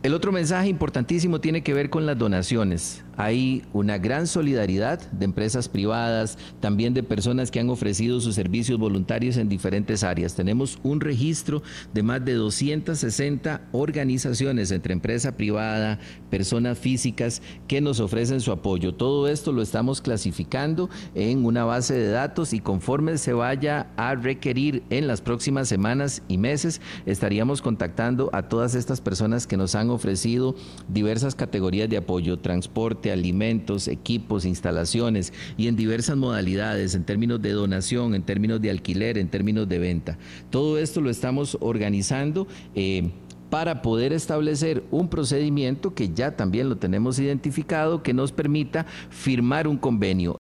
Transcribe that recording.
El otro mensaje importantísimo tiene que ver con las donaciones. Hay una gran solidaridad de empresas privadas, también de personas que han ofrecido sus servicios voluntarios en diferentes áreas. Tenemos un registro de más de 260 organizaciones entre empresa privada, personas físicas que nos ofrecen su apoyo. Todo esto lo estamos clasificando en una base de datos y conforme se vaya a requerir en las próximas semanas y meses, estaríamos contactando a todas estas personas que nos han ofrecido diversas categorías de apoyo: transporte, alimentos, equipos, instalaciones, y en diversas modalidades, en términos de donación, en términos de alquiler, en términos de venta. Todo esto lo estamos organizando para poder establecer un procedimiento que ya también lo tenemos identificado, que nos permita firmar un convenio